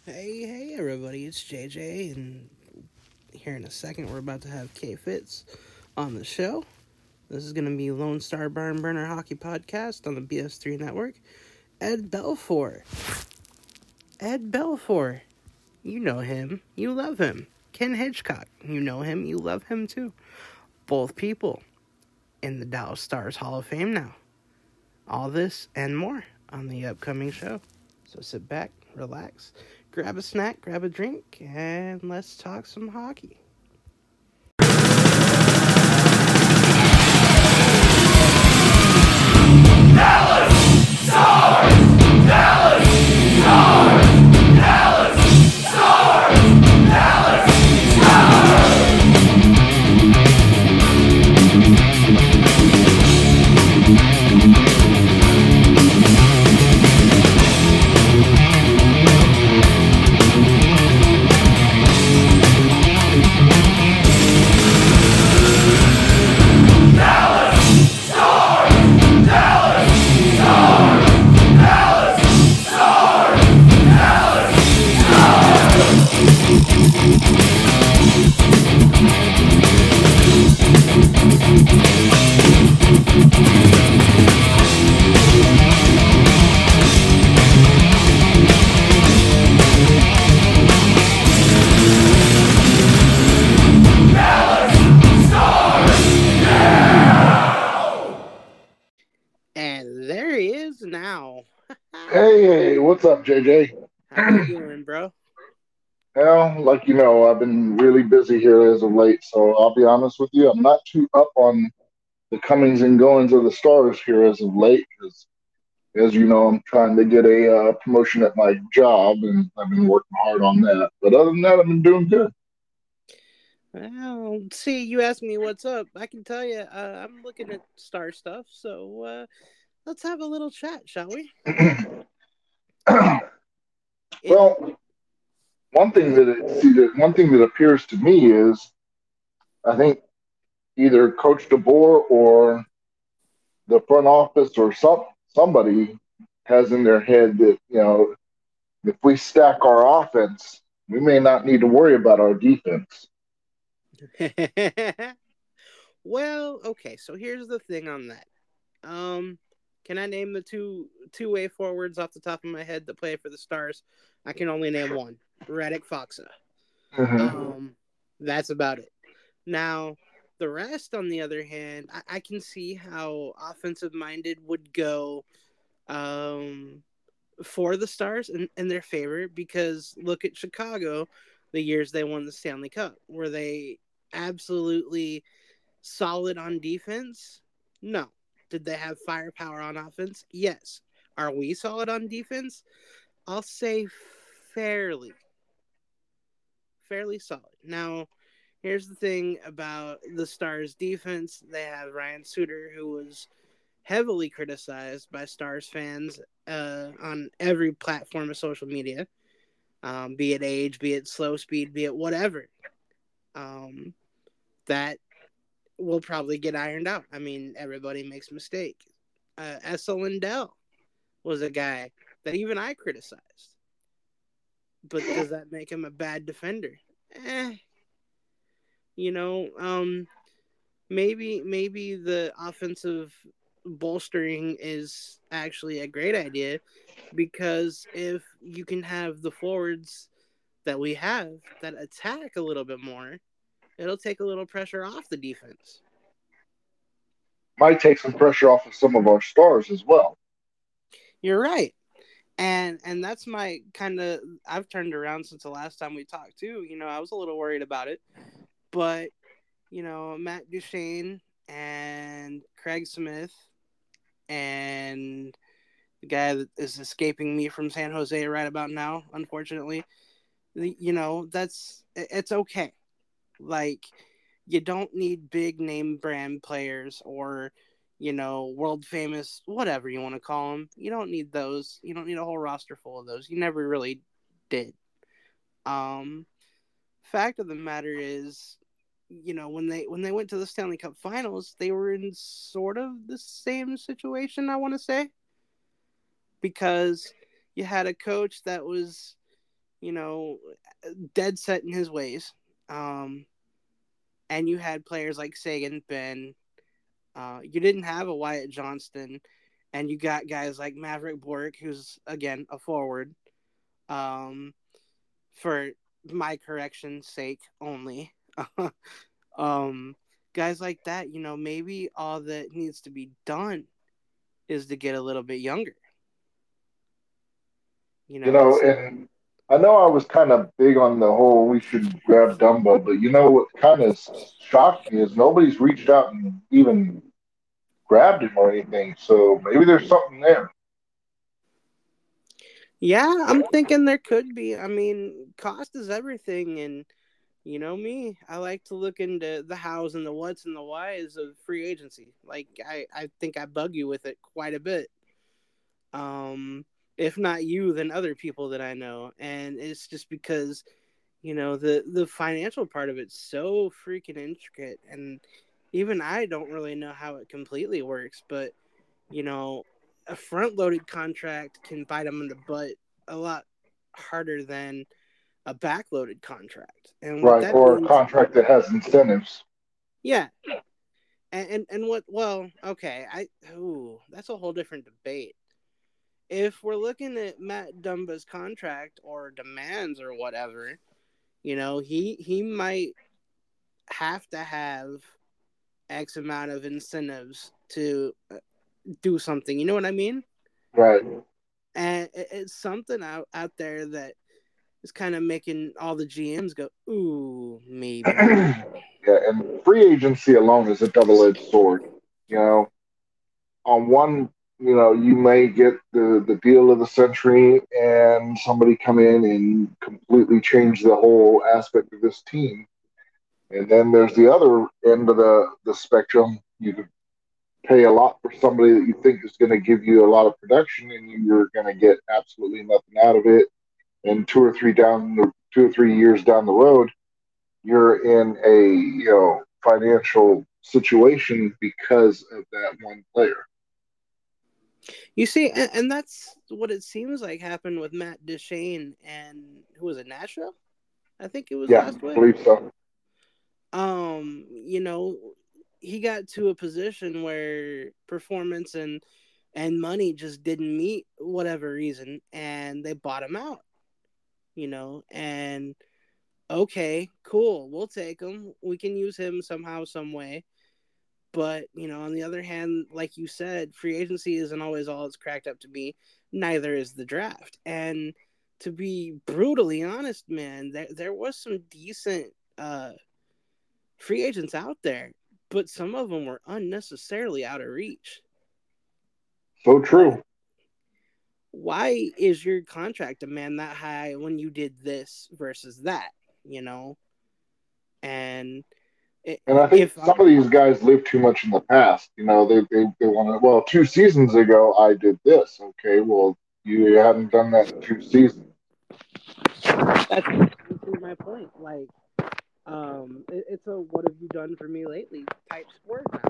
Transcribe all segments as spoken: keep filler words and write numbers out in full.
Hey, hey, everybody, it's J J, and here in a second, we're about to have K Fitz on the show. This is going to be Lone Star Barn Burner Hockey Podcast on the B S three network. Ed Belfour. Ed Belfour. You know him. You love him. Ken Hitchcock. You know him. You love him too. Both people in the Dallas Stars Hall of Fame now. All this and more on the upcoming show. So sit back, relax, grab a snack, grab a drink, and let's talk some hockey. Dallas Stars! Dallas Stars! Dallas Stars! Dallas And there he is now. Hey, hey, what's up, J J? How you doing, bro? Well, like you know, I've been really busy here as of late, so I'll be honest with you, I'm not too up on the comings and goings of the stars here as of late, because as you know, I'm trying to get a uh, promotion at my job, and I've been working hard on that. But other than that, I've been doing good. Well, see, you asked me what's up. I can tell you, uh, I'm looking at star stuff, so uh, let's have a little chat, shall we? It, Well, one thing that it, see that one thing that appears to me is I think either Coach DeBoer or the front office or some somebody has in their head that you know if we stack our offense, we may not need to worry about our defense. well, okay, so here's the thing on that. Um, can I name the two two way forwards off the top of my head that play for the Stars? I can only name one. Radek Faksa. Mm-hmm. Um, that's about it. Now, the rest, on the other hand, I, I can see how offensive minded would go um, for the Stars in, in their favor, because look at Chicago, the years they won the Stanley Cup. Were they absolutely solid on defense? No. Did they have firepower on offense? Yes. Are we solid on defense? I'll say fairly. Fairly solid. Now, here's the thing about the Stars defense. They have Ryan Suter, who was heavily criticized by Stars fans uh, on every platform of social media, um, be it age, be it slow speed, be it whatever. Um, that will probably get ironed out. I mean, everybody makes mistakes. Uh, Essa Lindell was a guy that even I criticized. But does that make him a bad defender? Eh. You know, um, maybe maybe the offensive bolstering is actually a great idea, because if you can have the forwards that we have that attack a little bit more, it'll take a little pressure off the defense. Might take some pressure off of some of our stars as well. You're right. And and that's my kind of I've turned around since the last time we talked too. You know, I was a little worried about it, but you know, Matt Duchene and Craig Smith and the guy that is escaping me from San Jose right about now, unfortunately. You know, that's it's okay. Like, you don't need big name brand players or, you know, world famous, whatever you want to call them. You don't need those. You don't need a whole roster full of those. You never really did. Um, fact of the matter is, you know, when they when they went to the Stanley Cup Finals, they were in sort of the same situation, I want to say, because you had a coach that was you know, dead set in his ways. Um, and you had players like Sagan, Ben. Uh, you didn't have a Wyatt Johnston, and you got guys like Maverick Bork, who's again a forward. Um, for my correction's sake only. um, guys like that, you know, maybe all that needs to be done is to get a little bit younger. You You know, know, it's and I know I was kind of big on the whole we should grab Dumbo, but you know what kind of shocked me is nobody's reached out and even grabbed him or anything. So maybe there's something there. yeah, I'm thinking there could be. I mean, cost is everything, and you know me, I like to look into the hows and the whats and the whys of free agency. Like I, I think I bug you with it quite a bit. Um, if not you, then other people that I know, and it's just because you know the the financial part of it's so freaking intricate, and even I don't really know how it completely works. But you know, a front loaded contract can bite them in the butt a lot harder than a back loaded contract, and what Right. that Or a means, contract that has incentives. yeah. And, and and what? Well, okay, I ooh, that's a whole different debate. If we're looking at Matt Dumba's contract or demands or whatever, you know, he he might have to have X amount of incentives to uh, do something. You know what I mean? Right. And it's something out, out there that is kind of making all the G Ms go, ooh, maybe not. Yeah, and free agency alone is a double-edged sword. You know, on one, you know, you may get the the deal of the century, and somebody come in and completely change the whole aspect of this team. And then there's the other end of the the spectrum. You could pay a lot for somebody that you think is going to give you a lot of production, and you're going to get absolutely nothing out of it. And two or three down the two or three years down the road, you're in a you know financial situation because of that one player. You see, and, and that's what it seems like happened with Matt Duchene and who was it, Nashville? I think it was Yeah, last I week. believe so. Um, you know, he got to a position where performance and and money just didn't meet whatever reason, and they bought him out. You know, and okay, cool, we'll take him. We can use him somehow, some way. But you know, on the other hand, like you said, free agency isn't always all it's cracked up to be. Neither is the draft. And to be brutally honest, man, there there was some decent uh, free agents out there, but some of them were unnecessarily out of reach. So Like, true. why is your contract demand that high when you did this versus that? You know, and And I think if some of these guys live too much in the past. You know, they they, they want to. Well, two seasons ago I did this. Okay, well you hadn't done that in two seasons. that's exactly my point. Like, um, it, it's a "what have you done for me lately" type sport now,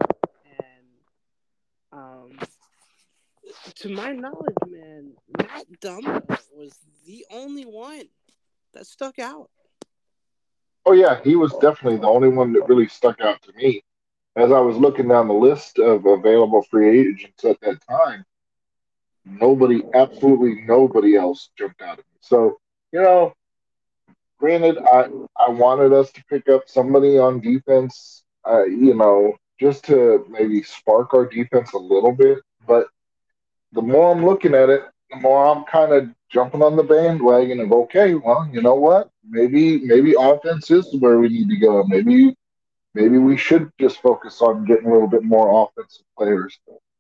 and um, to my knowledge, man, Matt Dumba was the only one that stuck out. Oh yeah, he was definitely the only one that really stuck out to me. As I was looking down the list of available free agents at that time, nobody, absolutely nobody else jumped out at me. So, you know, granted, I I wanted us to pick up somebody on defense, uh, you know, just to maybe spark our defense a little bit. But the more I'm looking at it, the more I'm kind of jumping on the bandwagon of okay, well, you know what? Maybe maybe offense is where we need to go. Maybe maybe we should just focus on getting a little bit more offensive players.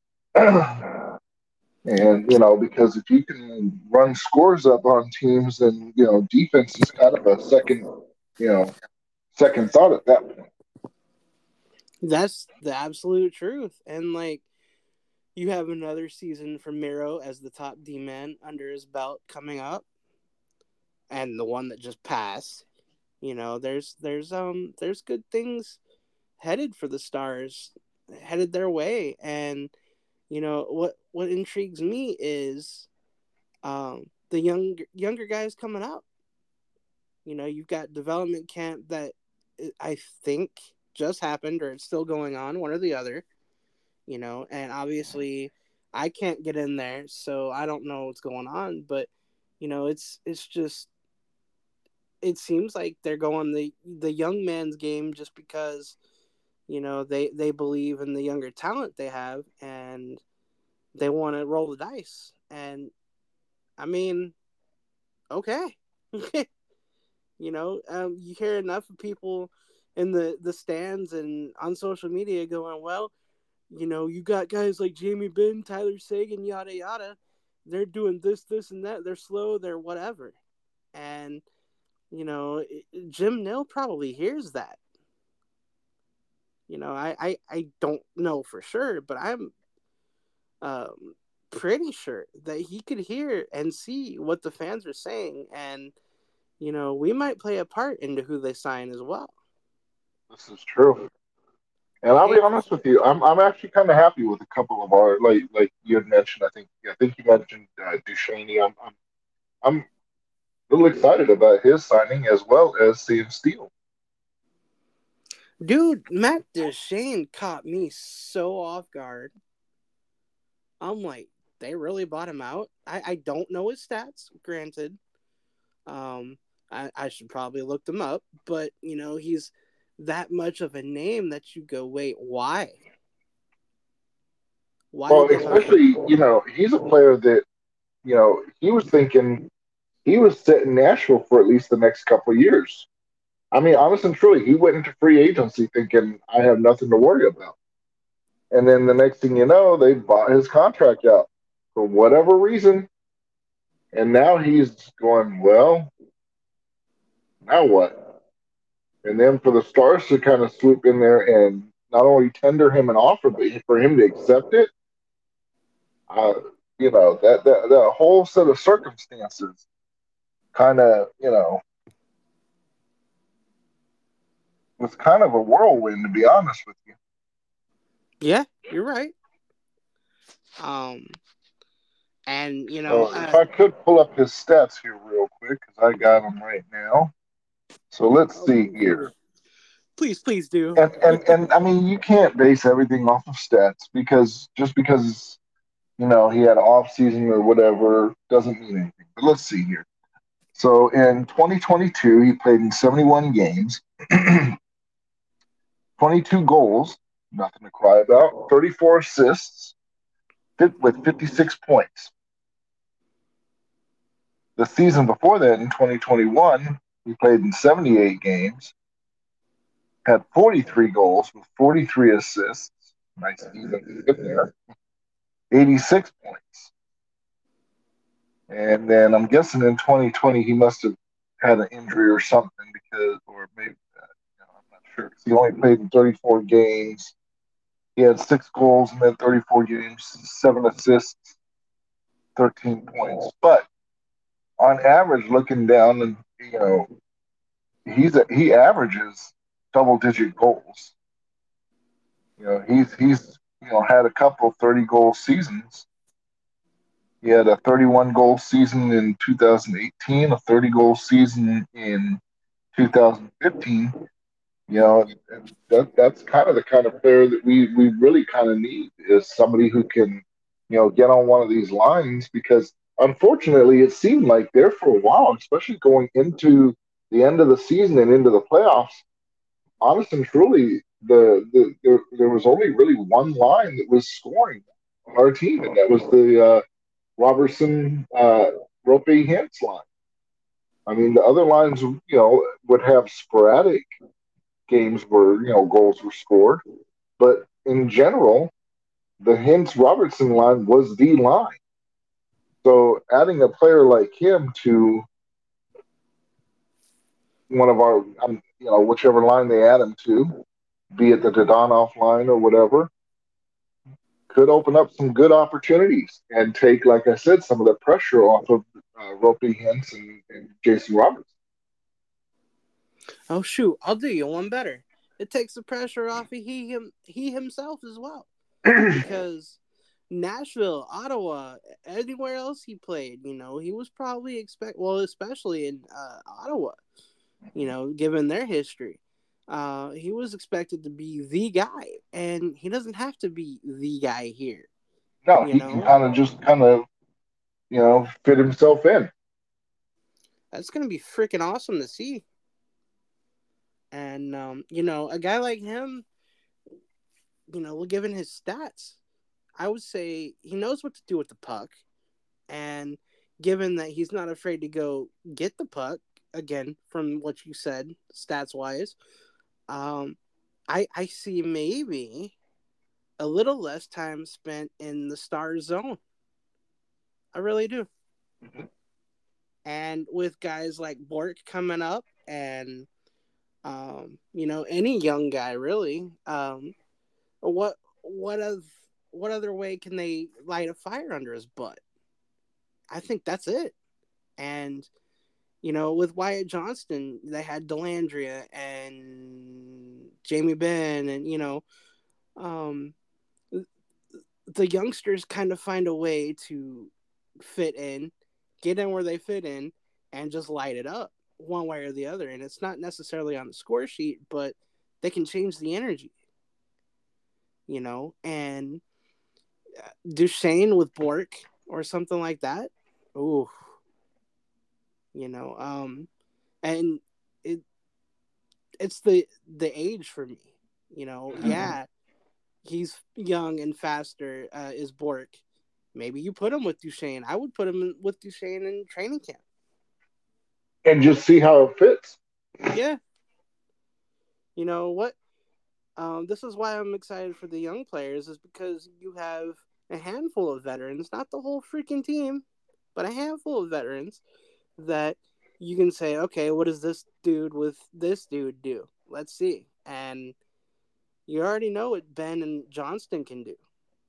And you know, because if you can run scores up on teams, then you know defense is kind of a second, you know, second thought at that point. That's the absolute truth. And like, you have another season for Miro as the top D man under his belt coming up, and the one that just passed. You know, there's there's um there's good things headed for the Stars, headed their way. And you know what what intrigues me is um the younger younger guys coming up. You know, you've got development camp that I think just happened or it's still going on, one or the other. You know, and obviously I can't get in there, so I don't know what's going on. But you know, it's it's just it seems like they're going the the young man's game just because you know they they believe in the younger talent they have and they want to roll the dice. And I mean, okay. You know, um, you hear enough of people in the, the stands and on social media going, well, you know, you got guys like Jamie Benn, Tyler Sagan, yada, yada. They're doing this, this, and that. They're slow, they're whatever. And, you know, Jim Nill probably hears that. You know, I, I, I don't know for sure, but I'm um, pretty sure that he could hear and see what the fans are saying. And, you know, we might play a part into who they sign as well. This is true. And I I'll be hate honest with you, I'm I'm actually kind of happy with a couple of our like like you had mentioned. I think I think you mentioned uh, Duchesne. I'm I'm I'm a little excited about his signing as well as Sam Steele. Dude, Matt Duchene caught me so off guard. I'm like, they really bought him out. I, I don't know his stats, granted. Um, I, I should probably look them up, but you know, he's that much of a name that you go, wait, why? Why Well, did they want him? especially you know he's a player that you know he was thinking he was set in Nashville for at least the next couple of years. I mean, honest and truly, he went into free agency thinking I have nothing to worry about. And then the next thing you know, they bought his contract out for whatever reason. And now he's going, well, now what? And then for the Stars to kind of swoop in there and not only tender him an offer, but for him to accept it, uh, you know, that, that, that whole set of circumstances kind of, you know, was kind of a whirlwind, to be honest with you. Yeah, you're right. Um, and you know, So if uh, I could pull up his stats here real quick, because I got them right now. So let's oh, see please, here. please, please do. And, and and I mean, you can't base everything off of stats because just because you know he had an off season or whatever doesn't mean anything. But let's see here. So in twenty twenty-two, he played in seventy-one games, twenty-two goals, nothing to cry about, thirty-four assists, with fifty-six points. The season before that, in twenty twenty-one, he played in seventy-eight games, had forty-three goals with forty-three assists. Nice even in there. eighty-six points. And then I'm guessing in twenty twenty he must have had an injury or something because, or maybe, uh, you know, I'm not sure. He only played in thirty-four games. He had six goals in that thirty-four games, seven assists, thirteen points. But on average, looking down, and you know, he's a, he averages double-digit goals. You know, he's he's you know had a couple thirty goal seasons. He had a thirty-one goal season in two thousand eighteen, a thirty goal season in two thousand fifteen. You know, and that that's kind of the kind of player that we we really kind of need is somebody who can, you know, get on one of these lines because unfortunately it seemed like there for a while, especially going into the end of the season and into the playoffs, honest and truly, the, the there, there was only really one line that was scoring on our team, and that was the uh, Robertson uh, Rope Hintz line. I mean, the other lines, you know, would have sporadic games where you know goals were scored, but in general, the Hintz Robertson line was the line. So adding a player like him to one of our, um, you know, whichever line they add him to, be it the Dodonov line or whatever, could open up some good opportunities and take, like I said, some of the pressure off of uh, Ropey Hintz and, and Jason Roberts. Oh shoot, I'll do you one better. It takes the pressure off of he him he himself as well. Because Nashville, Ottawa, anywhere else he played, you know, he was probably expect well, especially in uh, Ottawa. you know, given their history. Uh, he was expected to be the guy, and he doesn't have to be the guy here. No, You he can know, kind of just kind of, you know, fit himself in. that's going to be freaking awesome to see. And, um, you know, a guy like him, you know, given his stats, I would say he knows what to do with the puck. And given that he's not afraid to go get the puck, again, from what you said, stats wise, um, I, I see maybe a little less time spent in the star zone. I really do. And with guys like Bork coming up and, um, you know, any young guy really, um, what what of what other way can they light a fire under his butt? I think that's it. And you know, with Wyatt Johnston, they had Delandria and Jamie Benn, and you know, um, the youngsters kind of find a way to fit in, get in where they fit in, and just light it up one way or the other. And it's not necessarily on the score sheet, but they can change the energy, you know. And Duchesne with Bork or something like that. Ooh, you know, um, and it it's the the age for me. You know, yeah, he's young and faster uh, is Bork. Maybe you put him with Duchesne. I would put him in, with Duchesne in training camp. And just see how it fits. Yeah, you know what? Um, this is why I'm excited for the young players, is because you have a handful of veterans, not the whole freaking team, but a handful of veterans that you can say, okay, what does this dude with this dude do? Let's see. And you already know what Ben and Johnston can do.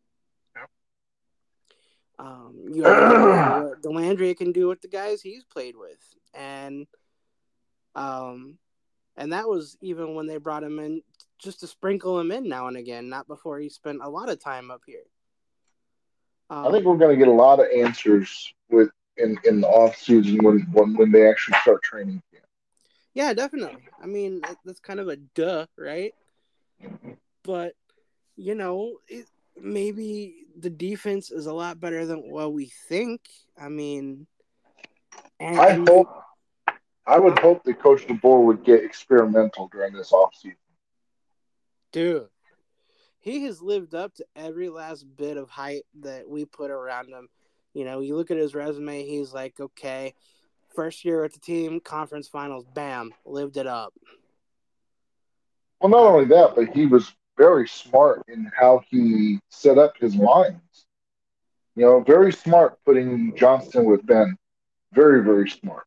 Um, you already know what Delandria can do with the guys he's played with. And um, and that was even when they brought him in just to sprinkle him in now and again, not before he spent a lot of time up here. Um, I think we're going to get a lot of answers with in, in the off season when, when when they actually start training camp. Yeah, definitely. I mean, that's kind of a duh, right? But you know, it, maybe the defense is a lot better than what we think. I mean, and, I and hope I would hope that Coach DeBoer would get experimental during this offseason. dude, he has lived up to every last bit of hype that we put around him. You know, you look at his resume, he's like, okay, first year with the team, conference finals, bam, lived it up. Well, not only Um, that, but he was very smart in how he set up his lines. You know, very smart putting Johnston with Ben. Very, very smart.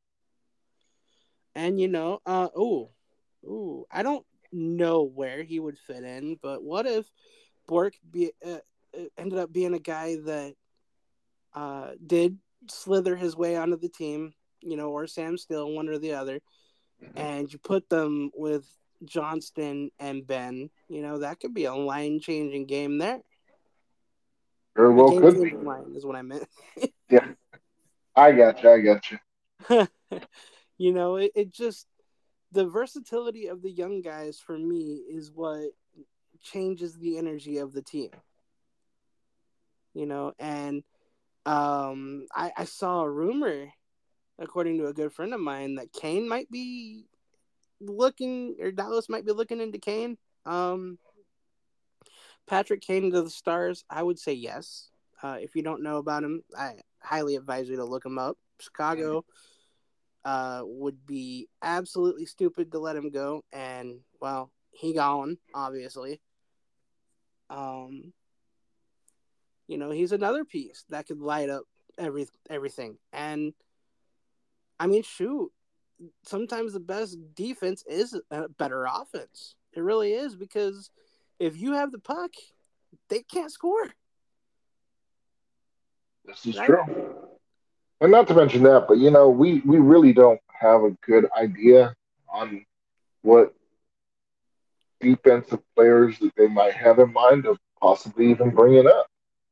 and you know, uh, ooh, ooh, I don't know where he would fit in, but what if Bork be, uh, ended up being a guy that uh, did slither his way onto the team, you know, or Sam Still, one or the other, and you put them with Johnston and Ben, you know, that could be a line changing game there. Very A well game could be. changing line is what I meant. Yeah, I got you. I got you. you know, it, it just, the versatility of the young guys for me is what changes the energy of the team. You know, and um, I, I saw a rumor, according to a good friend of mine, that Kane might be looking, or Dallas might be looking into Kane. Um, Patrick Kane to the Stars, I would say yes. Uh, if you don't know about him, I highly advise you to look him up. Chicago uh, would be absolutely stupid to let him go, and well, he gone, obviously. Um, you know, he's another piece that could light up every everything. And I mean, shoot, sometimes the best defense is a better offense. It really is, because if you have the puck, they can't score. This is Right? true. And not to mention that, but you know, we we really don't have a good idea on what defensive players that they might have in mind of possibly even bringing up.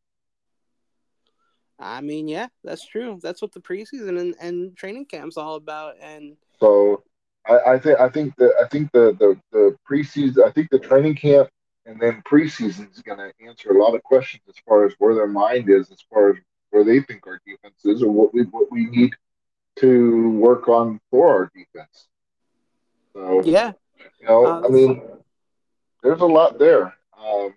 I mean, yeah, that's true. That's what the preseason and, and training camp's all about. And So I, I think I think the I think the, the the preseason I think the training camp and then preseason is going to answer a lot of questions as far as where their mind is, as far as where they think our defense is, or what we what we need to work on for our defense. So Yeah. you know, Uh, I that's, mean, there's a lot there. Um,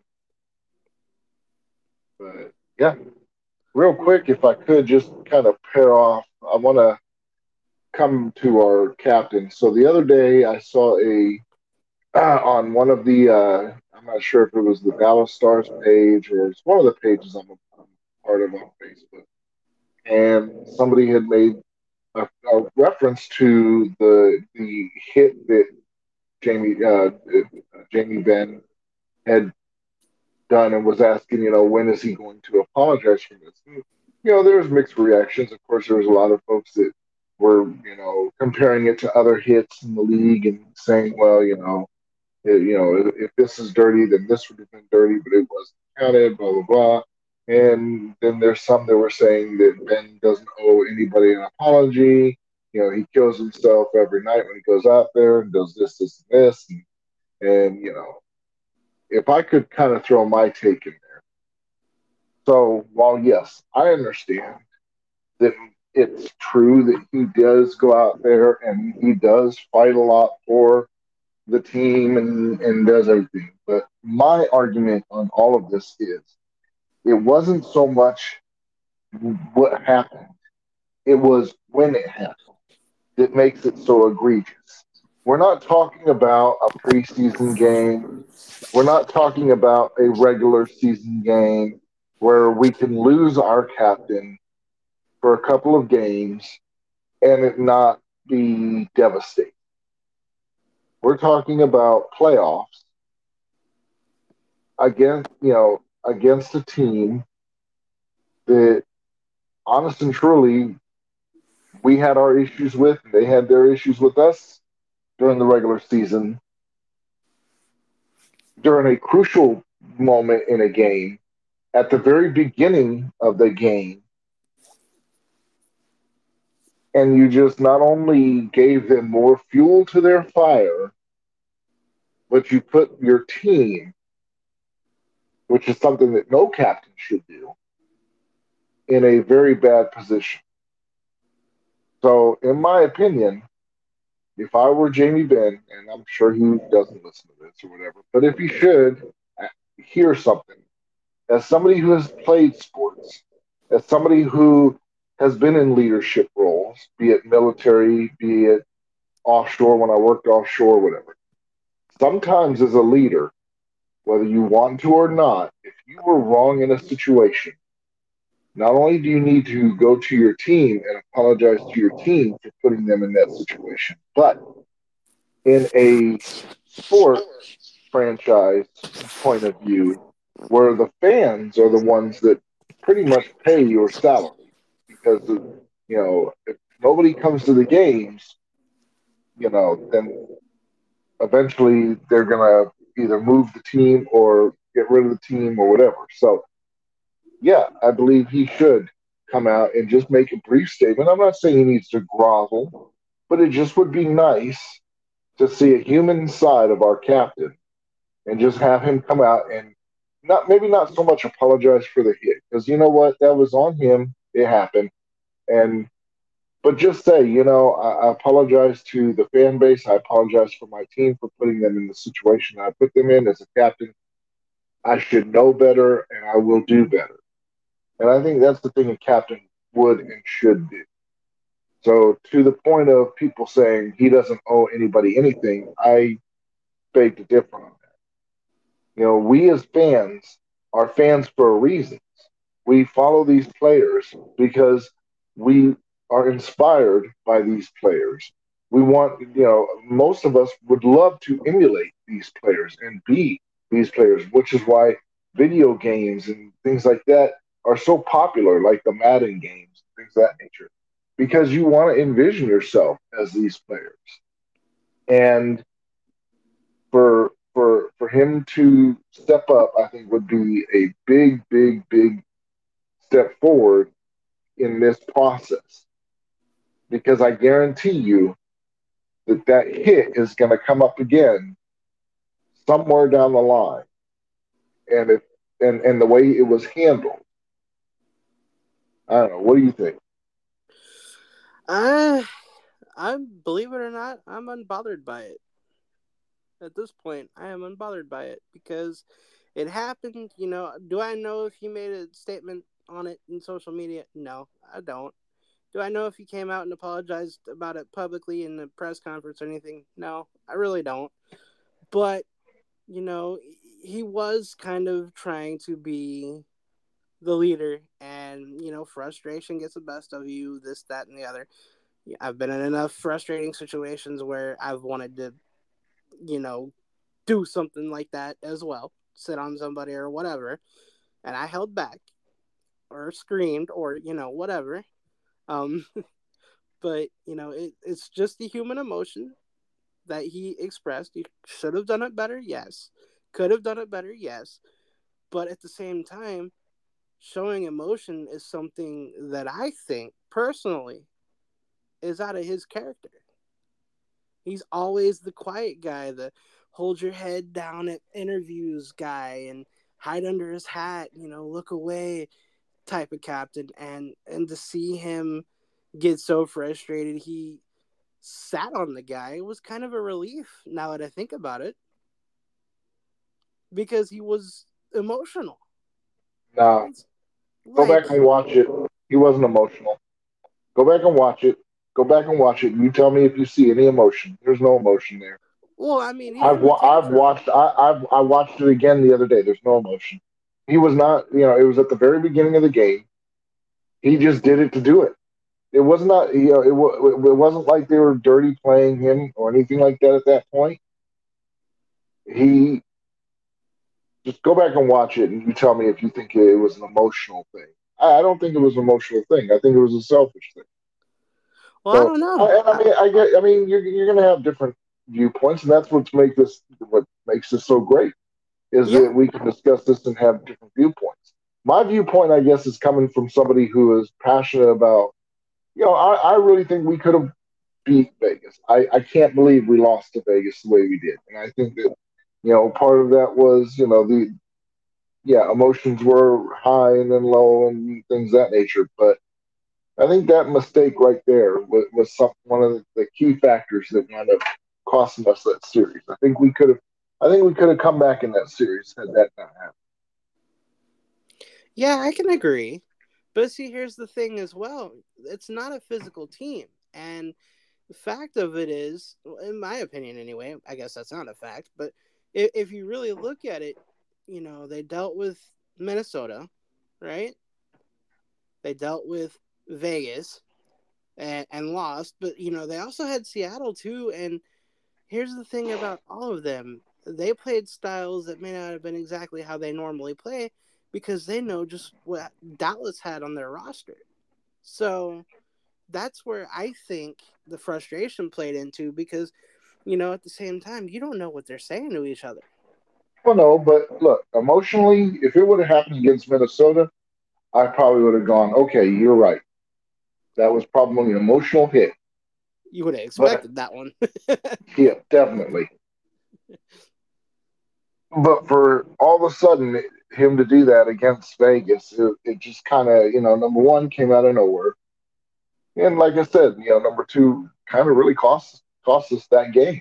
but yeah, real quick, if I could just kind of pair off, I want to come to our captain. So the other day, I saw a uh, on one of the uh, I'm not sure if it was the Dallas Stars page or it's one of the pages I'm, a, I'm part of on Facebook, and somebody had made a, a reference to the the hit that Jamie uh, Jamie Benn had done and was asking, you know, when is he going to apologize for this? And, you know, there was mixed reactions. Of course, there was a lot of folks that were, you know, comparing it to other hits in the league and saying, well, you know, it, you know, if, if this is dirty, then this would have been dirty, but it wasn't counted, blah, blah, blah. And then there's some that were saying that Ben doesn't owe anybody an apology. You know, he kills himself every night when he goes out there and does this, this, and this. And, and you know, if I could kind of throw my take in there. So while yes, I understand that it's true that he does go out there and he does fight a lot for the team and, and does everything. But my argument on all of this is it wasn't so much what happened, it was when it happened that makes it so egregious. We're not talking about a preseason game. We're not talking about a regular season game where we can lose our captain for a couple of games and it not be devastating. We're talking about playoffs against, you know, against a team that, honest and truly, we had our issues with. They had their issues with us during the regular season. During a crucial moment in a game, at the very beginning of the game, and you just not only gave them more fuel to their fire, but you put your team, which is something that no captain should do, in a very bad position. So, in my opinion, if I were Jamie Benn, and I'm sure he doesn't listen to this or whatever, but if he should hear something, as somebody who has played sports, as somebody who has been in leadership roles, be it military, be it offshore when I worked offshore, whatever. Sometimes as a leader, whether you want to or not, if you were wrong in a situation, not only do you need to go to your team and apologize to your team for putting them in that situation, but in a sport franchise point of view, where the fans are the ones that pretty much pay your salary because of, you know, if nobody comes to the games, you know, then eventually they're gonna either move the team or get rid of the team or whatever. So yeah, I believe he should come out and just make a brief statement. I'm not saying he needs to grovel, but it just would be nice to see a human side of our captain and just have him come out and not maybe not so much apologize for the hit because you know what, that was on him, it happened, and but just say, you know, I, I apologize to the fan base, I apologize for my team for putting them in the situation I put them in as a captain. I should know better and I will do better. And I think that's the thing a captain would and should do. So to the point of people saying he doesn't owe anybody anything, I beg to differ on that. You know, we as fans are fans for a reason. We follow these players because we are inspired by these players. We want, you know, most of us would love to emulate these players and be these players, which is why video games and things like that are so popular, like the Madden games, things of that nature, because you want to envision yourself as these players. And for for for him to step up, I think would be a big, big, big step forward in this process. Because I guarantee you, that that hit is going to come up again somewhere down the line. And if and and the way it was handled, I don't know. What do you think? Uh, I'm believe it or not, I'm unbothered by it. At this point, I am unbothered by it because it happened. You know, do I know if he made a statement on it in social media? No, I don't. Do I know if he came out and apologized about it publicly in the press conference or anything? No, I really don't. But, you know, he was kind of trying to be the leader, and, you know, frustration gets the best of you, this, that, and the other. I've been in enough frustrating situations where I've wanted to, you know, do something like that as well, sit on somebody or whatever, and I held back or screamed or, you know, whatever. Um, but, you know, it, it's just the human emotion that he expressed. He should have done it better, yes. Could have done it better, yes. But at the same time, showing emotion is something that I think, personally, is out of his character. He's always the quiet guy, the hold your head down at interviews guy and hide under his hat, you know, look away type of captain. And and to see him get so frustrated, he sat on the guy was kind of a relief now that I think about it, because he was emotional. Now, go Like, back and watch it. He wasn't emotional. Go back and watch it. Go back and watch it. You tell me if you see any emotion. There's no emotion there. well, I mean, he I've threw a wa- I've tantrum. watched I, I've I watched it again the other day. There's no emotion. He was not. You know, it was at the very beginning of the game. He just did it to do it. It was not. You know, it, wa- it wasn't like they were dirty playing him or anything like that at that point. He just go back and watch it, and you tell me if you think it was an emotional thing. I, I don't think it was an emotional thing. I think it was a selfish thing. Well, I So, don't know. I, and I I, mean, I get. I mean, you're you're gonna have different viewpoints, and that's what's make this what makes this so great is yeah, that we can discuss this and have different viewpoints. My viewpoint, I guess, is coming from somebody who is passionate about. You know, I, I really think we could have beat Vegas. I, I can't believe we lost to Vegas the way we did, and I think that you know part of that was you know the yeah emotions were high and then low and things of that nature, but I think that mistake right there was, was some, one of the, the key factors that wound up costing us that series. I think we could have, I think we could have come back in that series had that not happened. yeah, I can agree. But see, here's the thing as well. It's not a physical team. And the fact of it is, in my opinion anyway, I guess that's not a fact, but if, if you really look at it, you know, they dealt with Minnesota, right? They dealt with Vegas and, and lost, but, you know, they also had Seattle too. And here's the thing about all of them, they played styles that may not have been exactly how they normally play because they know just what Dallas had on their roster. So that's where I think the frustration played into because, you know, at the same time, you don't know what they're saying to each other. Well, no, but look, emotionally, if it would have happened against Minnesota, I probably would have gone, okay, you're right. That was probably an emotional hit. You would have But expected that one. yeah, definitely. But for all of a sudden, him to do that against Vegas, it, it just kind of, you know, number one came out of nowhere. And like I said, you know, number two kind of really cost cost us that game.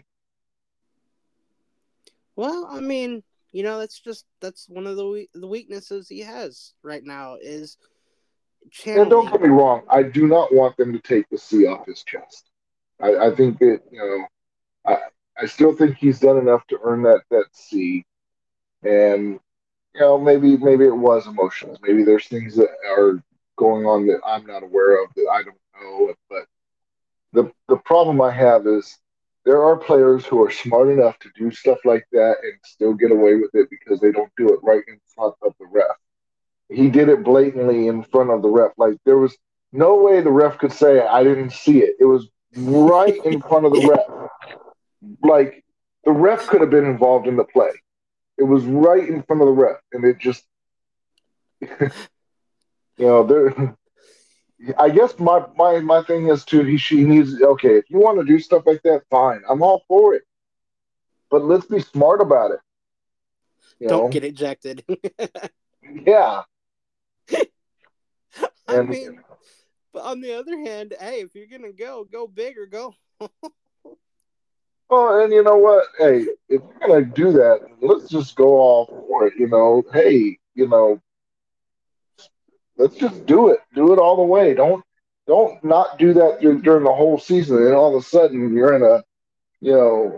Well, I mean, you know, that's just that's one of the we- the weaknesses he has right now is And don't channeling. get me wrong, I do not want them to take the C off his chest. I, I think that you know, I I still think he's done enough to earn that that C. And you know, maybe maybe it was emotions. Maybe there's things that are going on that I'm not aware of that I don't know. But the the problem I have is there are players who are smart enough to do stuff like that and still get away with it because they don't do it right in front of the ref. He did it blatantly in front of the ref. Like there was no way the ref could say I didn't see it. It was right in front of the ref. Like the ref could have been involved in the play. It was right in front of the ref, and it just you know there I guess my my my thing is too. He she needs okay. If you want to do stuff like that, fine. I'm all for it. But let's be smart about it. You Don't know? get ejected. Yeah. I And mean, but on the other hand, hey, if you're gonna go, go big or go. well, and you know what? Hey, if you're gonna do that, let's just go all for it. You know? Hey, you know, let's just do it. Do it all the way. Don't don't not do that dur- during the whole season, and all of a sudden you're in a you know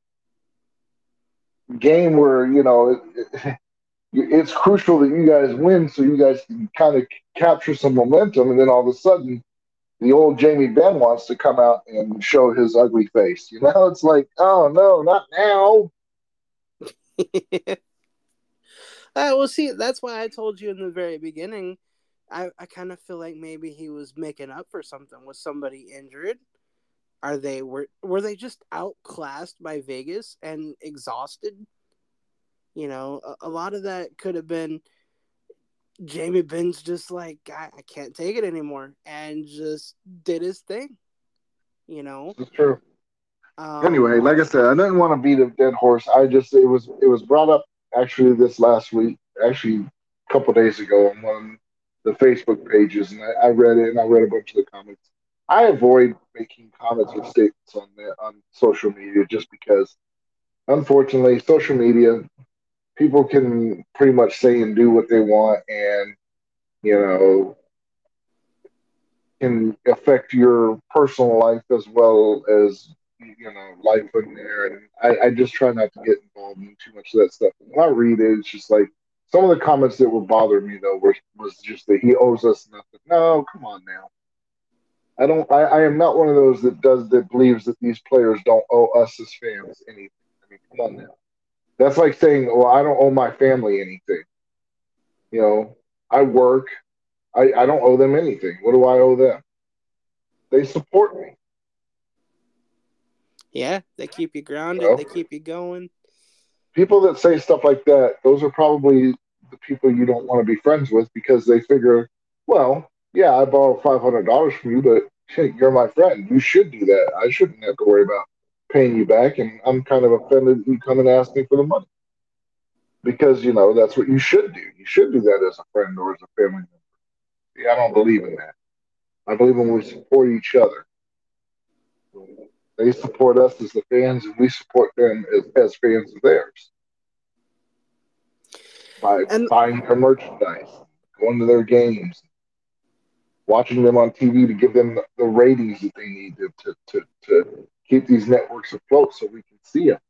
game where you know it, it, it's crucial that you guys win, so you guys can kind of capture some momentum, and then all of a sudden the old Jamie Benn wants to come out and show his ugly face. You know, it's like, oh no, not now. Uh, well, see, that's why I told you in the very beginning. I, I kind of feel like maybe he was making up for something. Was somebody injured? Are they were were they just outclassed by Vegas and exhausted? You know, a, a lot of that could have been Jamie Ben's just like, I, I can't take it anymore, and just did his thing. You know, It's true. Anyway, um, like I said, I didn't want to beat a dead horse. I just it was it was brought up actually this last week, actually a couple days ago on one of the Facebook pages, and I, I read it and I read a bunch of the comments. I avoid making comments or statements on the, on social media just because, unfortunately, social media people can pretty much say and do what they want, and you know can affect your personal life as well as you know life in there. And I, I just try not to get involved in too much of that stuff. When I read it, it's just like some of the comments that were bothering me though were was just that he owes us nothing. No, come on now. I don't. I, I am not one of those that does that believes that these players don't owe us as fans anything. I mean, come on now. That's like saying, "Well, I don't owe my family anything." You know, I work. I, I don't owe them anything. What do I owe them? They support me. yeah, they keep you grounded. Well, They keep you going. people that say stuff like that, those are probably the people you don't want to be friends with because they figure, well, yeah, I borrowed five hundred dollars from you, but hey, you're my friend. You should do that. I shouldn't have to worry about paying you back, and I'm kind of offended that you come and ask me for the money because you know that's what you should do. You should do that as a friend or as a family member. Yeah, I don't believe in that. I believe in we support each other. They support us as the fans, and we support them as, as fans of theirs by And buying their merchandise, going to their games, watching them on T V to give them the, the ratings that they need to, to, to, to keep these networks afloat so we can see them.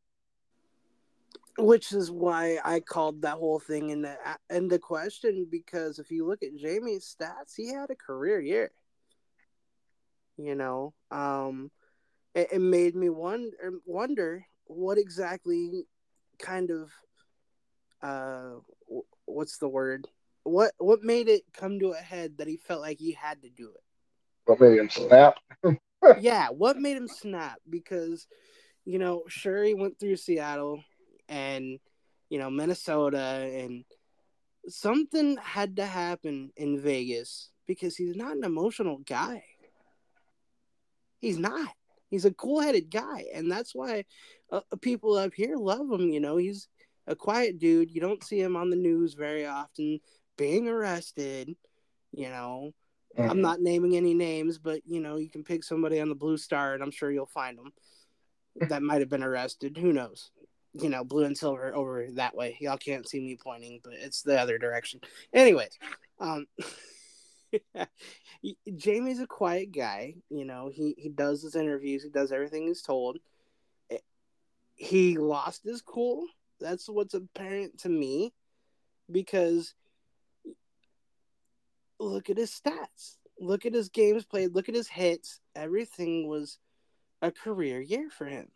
which is why I called that whole thing into into question, because if you look at Jamie's stats, he had a career year. You know, um, it, it made me wonder wonder what exactly kind of uh, what's the word? What what made it come to a head that he felt like he had to do it? What made him snap? Yeah, what made him snap? Because you know, sure he went through Seattle and you know Minnesota, and something had to happen in Vegas because he's not an emotional guy. He's not. He's a cool-headed guy, and that's why uh, people up here love him. You know, he's a quiet dude. You don't see him on the news very often being arrested. You know, I'm Mm-hmm. not naming any names, but you know, you can pick somebody on the Blue Star, and I'm sure you'll find them that might have been arrested. Who knows? You know, blue and silver over that way. Y'all can't see me pointing, but it's the other direction. Anyways, um, Jamie's a quiet guy. You know, he he does his interviews. He does everything he's told. He lost his cool. That's what's apparent to me because look at his stats. Look at his games played. Look at his hits. Everything was a career year for him.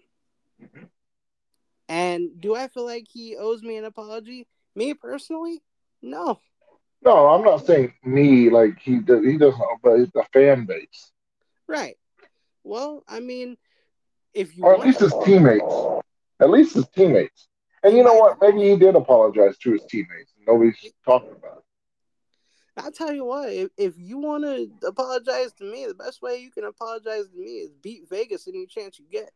And do I feel like he owes me an apology? Me personally? No. No, I'm not saying me like he does, he doesn't, but it's the fan base, Right. Well, I mean, if you or at want least his to, teammates. At least his teammates. And he you know might what? have. Maybe he did apologize to his teammates. Nobody's talking about it. I'll tell you what, if, if you want to apologize to me, the best way you can apologize to me is beat Vegas any chance you get.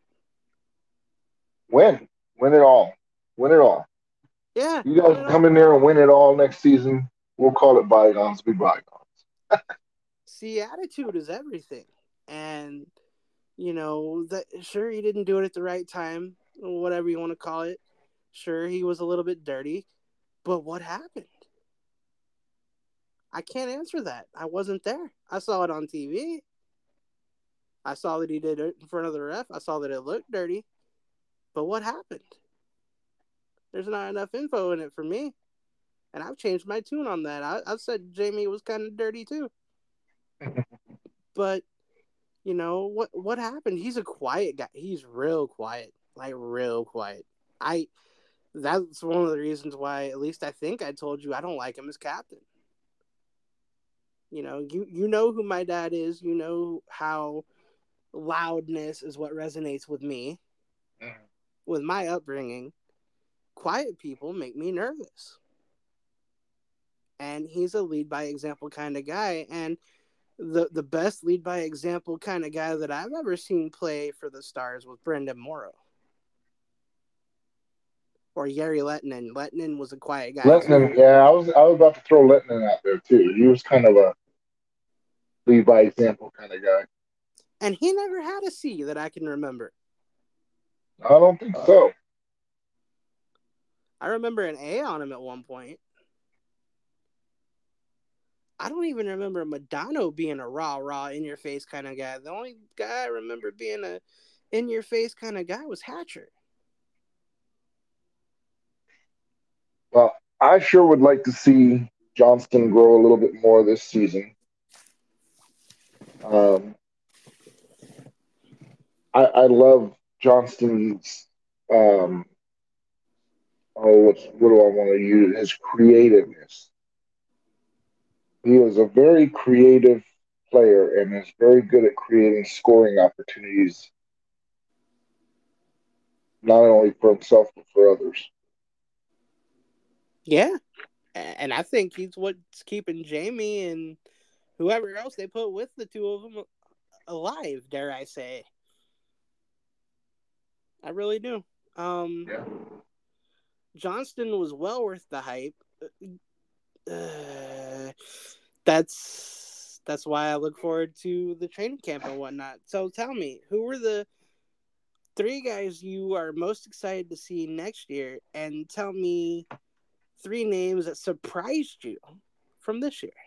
Win. Win it all. Win it all. Yeah, You win guys it all. come in there and win it all next season. We'll call it bygones be bygones. See, attitude is everything. And, you know, that sure, he didn't do it at the right time, whatever you want to call it. Sure, he was a little bit dirty. But what happened? I can't answer that. I wasn't there. I saw it on T V. I saw that he did it in front of the ref. I saw that it looked dirty. But what happened? There's not enough info in it for me. And I've changed my tune on that. I, I said Jamie was kind of dirty too. But, you know, what what happened? He's a quiet guy. He's real quiet. Like, real quiet. I That's one of the reasons why, at least I think I told you, I don't like him as captain. You know, you, you know who my dad is. You know how loudness is what resonates with me. Mm. With my upbringing, quiet people make me nervous. And he's a lead by example kind of guy. And the the best lead by example kind of guy that I've ever seen play for the Stars was Brendan Morrow. Or Jere Lehtinen. Lehtinen was a quiet guy Lehtinen, too. yeah, I was I was about to throw Lehtinen out there too. He was kind of a lead by example kind of guy. And he never had a C that I can remember. I don't think so. I remember an A on him at one point. I don't even remember Modano being a raw, raw, in-your-face kind of guy. The only guy I remember being a in-your-face kind of guy was Hatcher. Well, I sure would like to see Johnston grow a little bit more this season. Um, I, I love Johnston's. Um, oh, what's, what do I want to use? His creativeness. He is a very creative player and is very good at creating scoring opportunities, not only for himself but for others. Yeah, and I think he's what's keeping Jamie and whoever else they put with the two of them alive, dare I say. I really do. Um, yeah. Johnston was well worth the hype. Uh, that's that's why I look forward to the training camp and whatnot. So tell me, who were the three guys you are most excited to see next year? And tell me three names that surprised you from this year.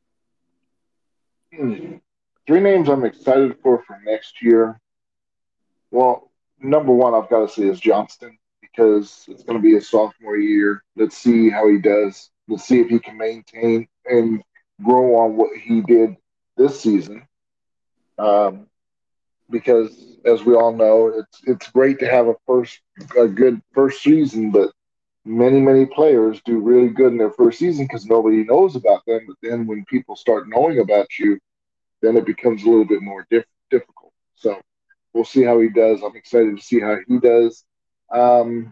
Hmm. Three names I'm excited for for next year. Well, number one I've got to say is Johnston because it's going to be his sophomore year. Let's see how he does. Let's see if he can maintain and grow on what he did this season. Um, because as we all know, it's it's great to have a first a good first season, but many many players do really good in their first season because nobody knows about them. But then when people start knowing about you, then it becomes a little bit more diff- difficult. So we'll see how he does. I'm excited to see how he does. Um,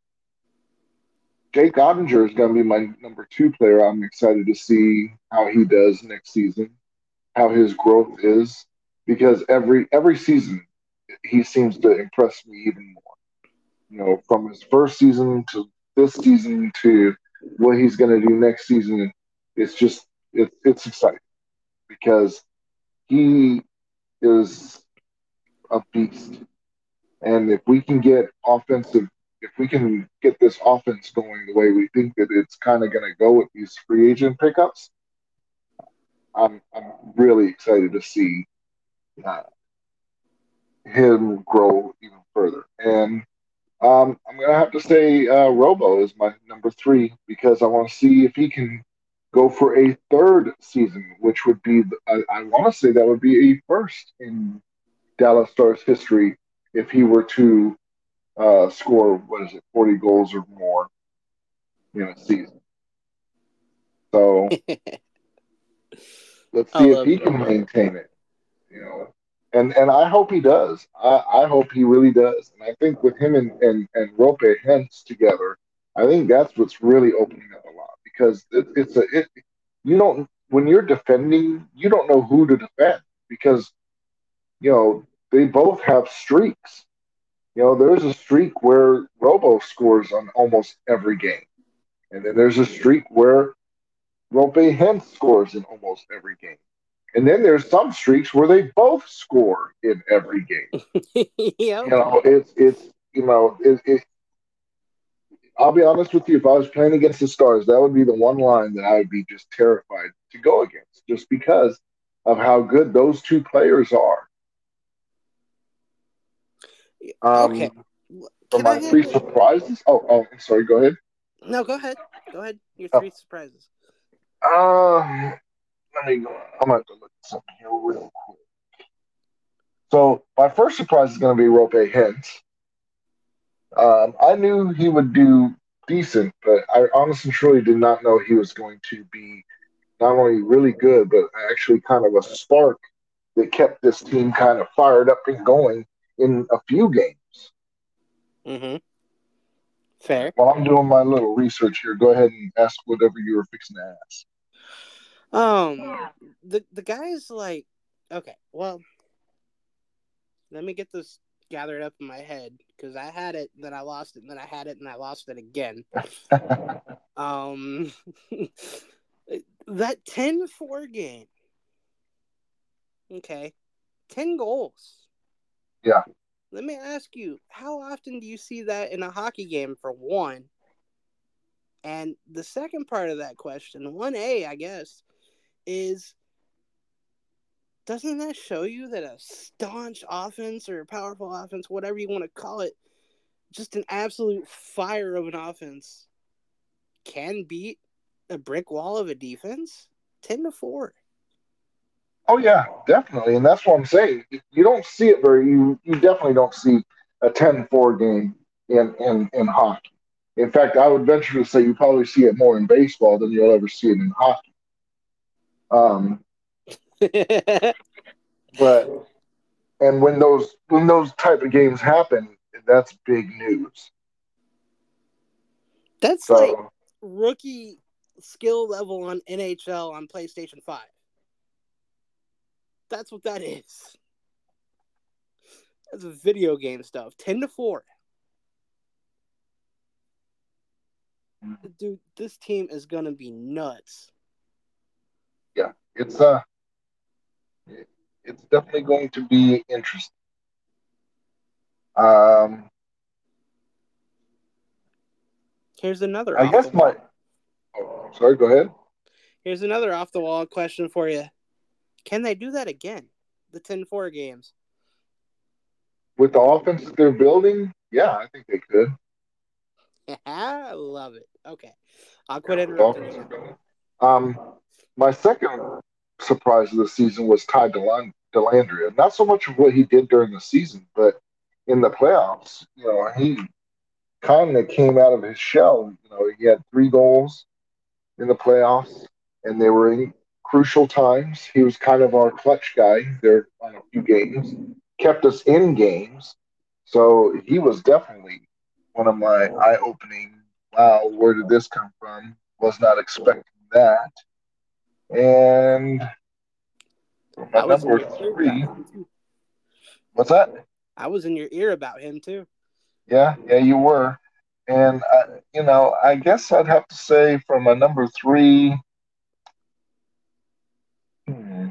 Jake Ottinger is going to be my number two player. I'm excited to see how he does next season, how his growth is, because every every season he seems to impress me even more. You know, from his first season to this season to what he's going to do next season, it's just it, it's exciting because he is a beast. And if we can get offensive, if we can get this offense going the way we think that it's kind of going to go with these free agent pickups, I'm I'm really excited to see uh, him grow even further. And um, I'm going to have to say uh, Robo is my number three because I want to see if he can go for a third season, which would be, I, I want to say that would be a first in Dallas Stars history if he were to uh, score, what is it, forty goals or more in a season. So let's I see if love he can Robo. maintain it, you know. And and I hope he does. I, I hope he really does. And I think with him and, and, and Rope Hens together, I think that's what's really opening up a lot because it, it's a it you don't when you're defending, you don't know who to defend because you know they both have streaks. You know, there's a streak where Robo scores on almost every game, and then there's a streak where Rope Hens scores in almost every game. And then there's some streaks where they both score in every game. Yep. You know, it's it's you know, it, it, I'll be honest with you. If I was playing against the Stars, that would be the one line that I would be just terrified to go against, just because of how good those two players are. Okay. Um, for Can I my have three it? surprises. Oh, oh, I'm sorry. Go ahead. No, go ahead. Go ahead. Your Oh, three surprises. uh, let me go. I'm gonna have to look at something here real quick. So my first surprise is going to be Rope Hens. Um, I knew he would do decent, but I honestly truly did not know he was going to be not only really good, but actually kind of a spark that kept this team kind of fired up and going in a few games. Mm-hmm. Fair. While I'm doing my little research here, go ahead and ask whatever you were fixing to ask. Um, the the guy's like, okay, well, let me get this gathered up in my head because I had it, then I lost it, and then I had it, and I lost it again. um, that ten four game. Okay, ten goals. Yeah. Let me ask you, how often do you see that in a hockey game, for one? And the second part of that question, one A, I guess, is doesn't that show you that a staunch offense or a powerful offense, whatever you want to call it, just an absolute fire of an offense, can beat a brick wall of a defense? ten to four. Oh yeah, definitely, and that's what I'm saying. You don't see it very. You you definitely don't see a ten four game in in in hockey. In fact, I would venture to say you probably see it more in baseball than you'll ever see it in hockey. Um, but and when those when those type of games happen, that's big news. That's So like rookie skill level on N H L on PlayStation five. That's what that is. That's video game stuff. ten to four. Dude, this team is going to be nuts. yeah, it's uh, it's definitely going to be interesting. Um, Here's another I off the guess my. wall. Oh, sorry, go ahead. Here's another off the wall question for you. Can they do that again? The ten four games. With the offense that they're building, yeah, I think they could. I love it. Okay. I'll quit Yeah, with the interrupting offense you they're now. building. Um, my second surprise of the season was Ty Delan- Delandria. Not so much of what he did during the season, but in the playoffs, you know, he kind of came out of his shell. You know, he had three goals in the playoffs, and they were in crucial times. He was kind of our clutch guy there on a few games, kept us in games. So he was definitely one of my eye opening, wow, where did this come from? Was not expecting that. And for my I was in number your ear about three, him too. what's that? I was in your ear about him too. Yeah, yeah, you were. And, uh, you know, I guess I'd have to say for my number three, hmm,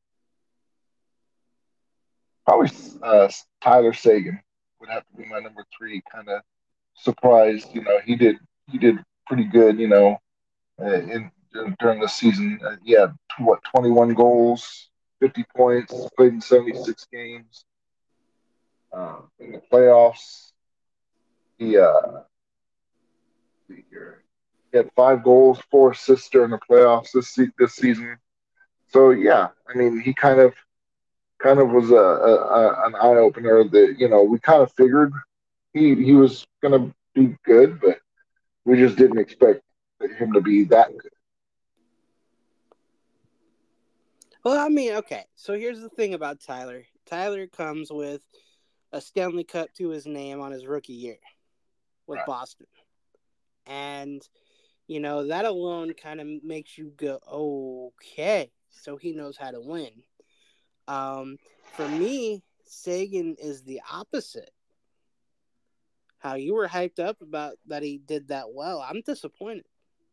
probably uh, Tyler Sagan would have to be my number three. Kind of surprised, you know, he did he did pretty good, you know, uh, in during the season. Uh, he had what twenty-one goals, fifty points, played in seventy-six games. Uh, in the playoffs, he uh, see here, he had five goals, four assists during the playoffs this se- this season. So yeah, I mean, he kind of kind of was a, a, a an eye opener that you know we kind of figured he he was going to be good, but we just didn't expect him to be that good. Well, I mean, okay. So here's the thing about Tyler. Tyler comes with a Stanley Cup to his name on his rookie year with Right. Boston. And You know, that alone kind of makes you go, okay, so he knows how to win. Um, for me, Sagan is the opposite. How you were hyped up about that he did that well. I'm disappointed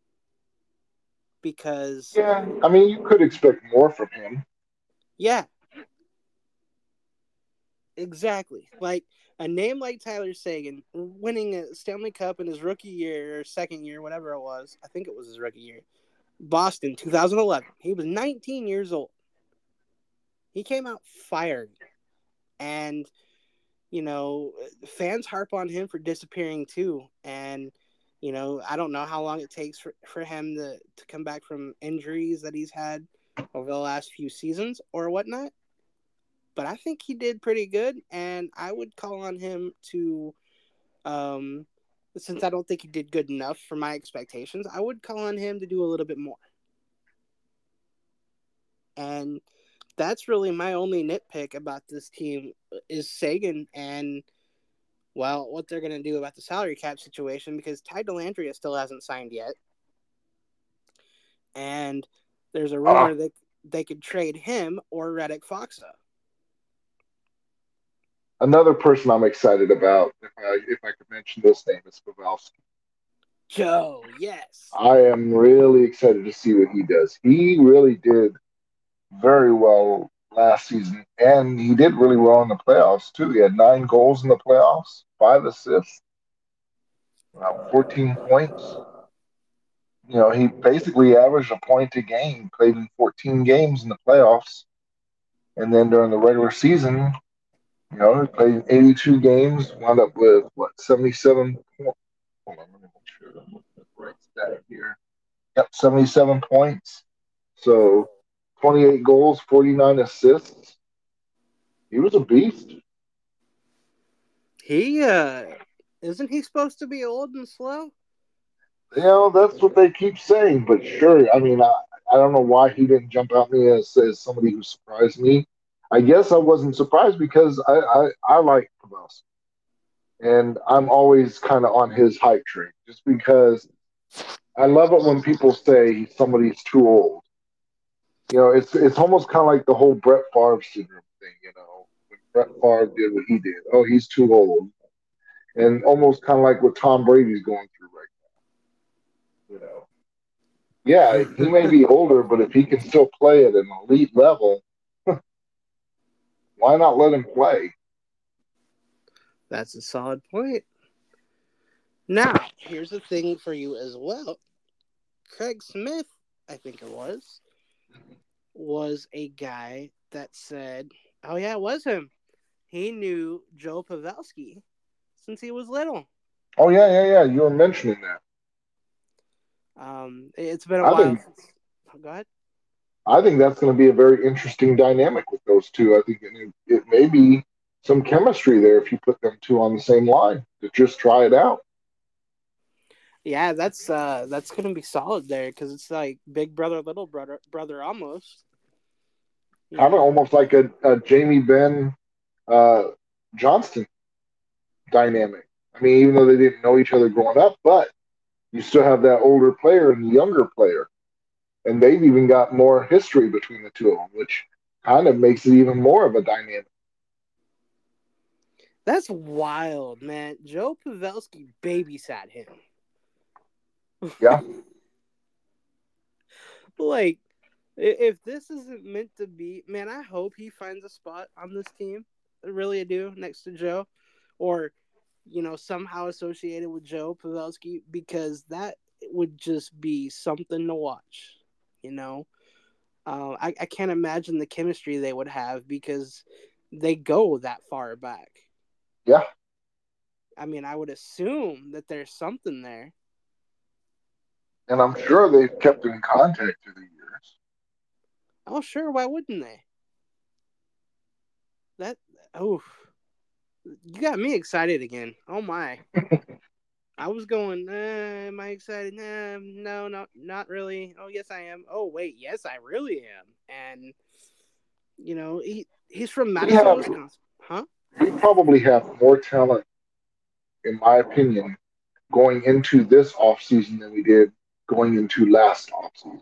because, Yeah, I mean, you could expect more from him. yeah, exactly. Like a name like Tyler Sagan winning a Stanley Cup in his rookie year or second year, whatever it was. I think it was his rookie year. Boston, twenty eleven. He was nineteen years old. He came out fired. And, you know, fans harp on him for disappearing too. And, you know, I don't know how long it takes for, for him to, to come back from injuries that he's had over the last few seasons or whatnot. But I think he did pretty good. And I would call on him to, um, since I don't think he did good enough for my expectations, I would call on him to do a little bit more. And that's really my only nitpick about this team is Sagan and, well, what they're going to do about the salary cap situation because Ty Dellandrea still hasn't signed yet. And there's a rumor Uh, that they could trade him or Radek Faksa. Another person I'm excited about, if I if I could mention this name, is Pavelski. Joe, yes. I am really excited to see what he does. He really did very well last season, and he did really well in the playoffs too. He had nine goals in the playoffs, five assists, about fourteen points. You know, he basically averaged a point a game, played in fourteen games in the playoffs, and then during the regular season, you know, he played eighty-two games, wound up with what seventy-seven points. Hold on, let me make sure I'm looking at the right stat here. Yep, seventy-seven points. So twenty-eight goals, forty-nine assists. He was a beast. He, uh, isn't he supposed to be old and slow? You know, that's what they keep saying. But sure, I mean, I, I don't know why he didn't jump out at me as, as somebody who surprised me. I guess I wasn't surprised because I, I, I like Pavelski. And I'm always kind of on his hype train just because I love it when people say somebody's too old. You know, it's it's almost kind of like the whole Brett Favre syndrome thing. You know, when Brett Favre did what he did, oh, he's too old, and almost kind of like what Tom Brady's going through right now. You know, yeah, he may be older, but if he can still play at an elite level, why not let him play? That's a solid point. Now, here's the thing for you as well. Craig Smith, I think it was, was a guy that said, oh, yeah, it was him. He knew Joe Pavelski since he was little. Oh yeah, yeah, yeah. You were mentioning that. Um, it's been a I while think since. Oh, go ahead. I think that's going to be a very interesting dynamic with those two. I think it, it may be some chemistry there if you put them two on the same line to just try it out. Yeah, that's uh, that's gonna be solid there because it's like big brother, little brother, brother almost. You Kind of know, almost like a, a Jamie Benn uh, Johnston dynamic. I mean, even though they didn't know each other growing up, but you still have that older player and the younger player. And they've even got more history between the two of them, which kind of makes it even more of a dynamic. that's wild, man. Joe Pavelski babysat him. Yeah. Like, if this isn't meant to be, man, I hope he finds a spot on this team. I really do, next to Joe. Or, you know, somehow associated with Joe Pavelski, because that would just be something to watch, you know? Uh, I, I can't imagine the chemistry they would have because they go that far back. Yeah. I mean, I would assume that there's something there. And I'm sure they've kept in contact through the years. Oh, sure. Why wouldn't they? That, oh, you got me excited again. Oh, my. I was going, uh, am I excited? Nah, no, no, not really. Oh, yes, I am. Oh, wait, yes, I really am. And, you know, he he's from We Madison, have Wisconsin. Huh? we probably have more talent, in my opinion, going into this offseason than we did going into last offseason.